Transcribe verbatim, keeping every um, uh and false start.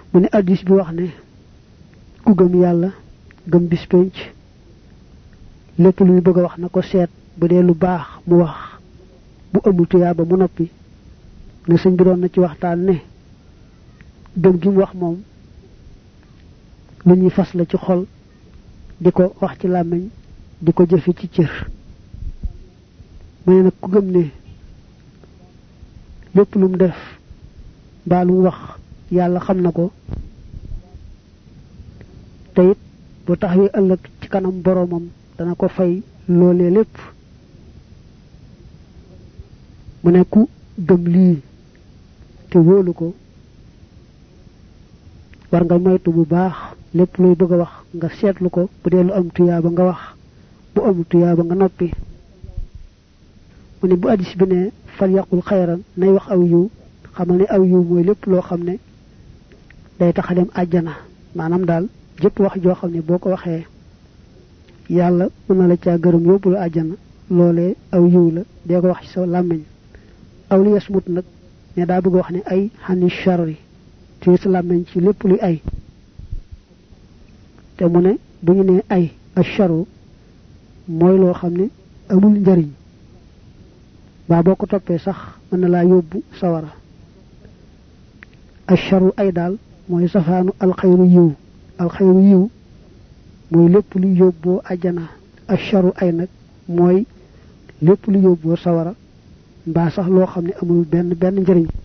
mu ne hadis bi wax ne ku gëm yàlla gëm bis penc lépp luy bëgg a wax na ko seet bu dee lu baax mu wax bu amul tuyaaba mu noppi ne sëñ bi doon na ci waxtaan ne gëm gi mu wax moom lu ñuy fas la ci xol di ko wax ci làmmiñ di ko jëfe ci cër mu ne nag ku gëm ne lépp lu mu def mbaa lu mu wax yàlla xam na ko te it bu taxawee ëllëg ci kanam boroomam dana ko fay loolee lépp mu ne ku gëm lii te wóolu ko war nga moytu bu baax lépp luy bëgg a wax nga seetlu ko bu dee lu am tuyaaba nga wax bu amul tuyaaba nga noppi mu ne bu hadis bi ne fal yaqul xayran nay wax aw yiw xamal ne aw yiw mooy lépp loo xam ne day tax a dem àjjana maanaam daal jëpp wax joo xam ne boo ko waxee yàlla mën na la caa gërëm yóbbu la àjjana loolee aw yiw la dee ko wax ci sa làmmiñ aw li yasmut nag ne daa bëgg wax ne ay xani charri ci sa làmmiñ ci lépp luy ay te mu ne bu ñu ne ay acharu mooy loo xam ne amul njariñ baa boo ko toppee sax mën na laa yóbbu sawara acharu ay daal mooy safaanu alxayru yiw alxayru yiw mooy lépp lu yóbboo àjjana acharu ay nag mooy lépp lu yóbboo sawara mbaa sax loo xam ne amul benn benn njariñ